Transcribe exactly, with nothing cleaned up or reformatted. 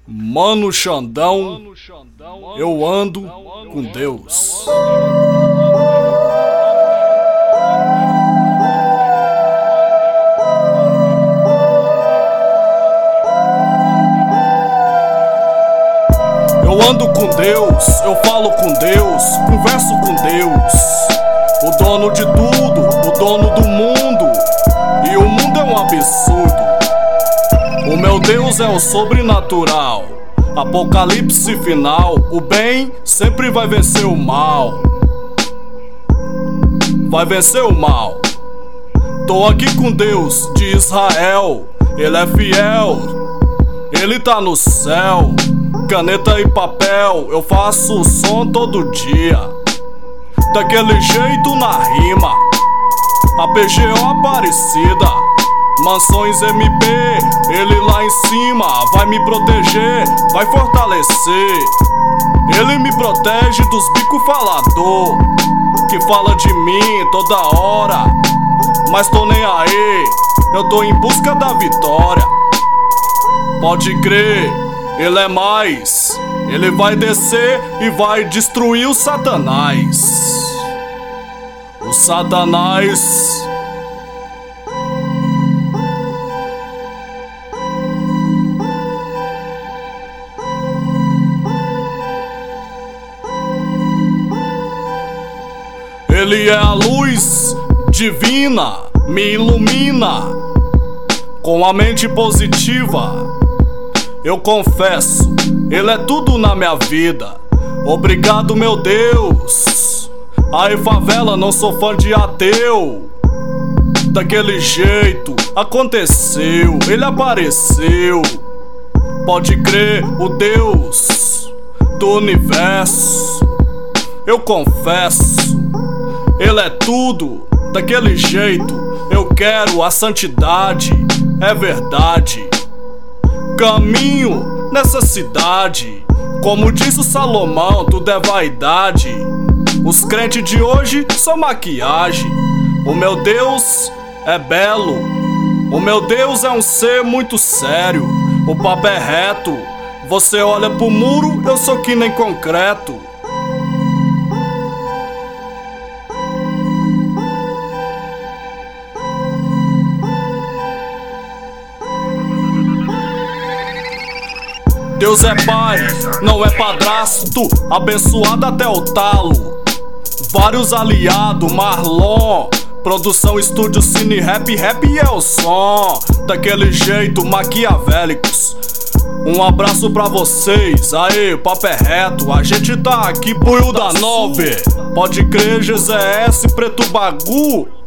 Mano Xandão, eu ando com Deus. Eu ando com Deus, eu falo com Deus, converso com Deus, o dono de tudo, o dono do mundo, e o mundo é um absurdo. O meu Deus é o sobrenatural, apocalipse final, o bem sempre vai vencer o mal. Vai vencer o mal. Tô aqui com Deus de Israel, Ele é fiel, Ele tá no céu. Caneta e papel, eu faço o som todo dia, daquele jeito na rima, A P G O Aparecida, Mansões M P, ele lá em cima vai me proteger, vai fortalecer. Ele me protege dos bico falador, que fala de mim toda hora, mas tô nem aí, eu tô em busca da vitória. Pode crer, ele é mais, ele vai descer e vai destruir o Satanás. O Satanás. Ele é a luz divina, me ilumina com a mente positiva. Eu confesso, Ele é tudo na minha vida. Obrigado, meu Deus. Aí, favela, não sou fã de ateu. Daquele jeito, aconteceu, Ele apareceu. Pode crer, o Deus do universo. Eu confesso, Ele é tudo, daquele jeito. Eu quero a santidade, é verdade. Caminho nessa cidade, como diz o Salomão, tudo é vaidade. Os crentes de hoje são maquiagem. O meu Deus é belo, o meu Deus é um ser muito sério. O papo é reto, você olha pro muro, eu sou que nem concreto. Deus é pai, não é padrasto, abençoado até o talo. Vários aliados, Marlon, produção, estúdio, cine, rap, rap é o som. Daquele jeito, maquiavélicos. Um abraço pra vocês, aê, o papo é reto, a gente tá aqui pro da nove. Pode crer, G Z S, Preto Bagu.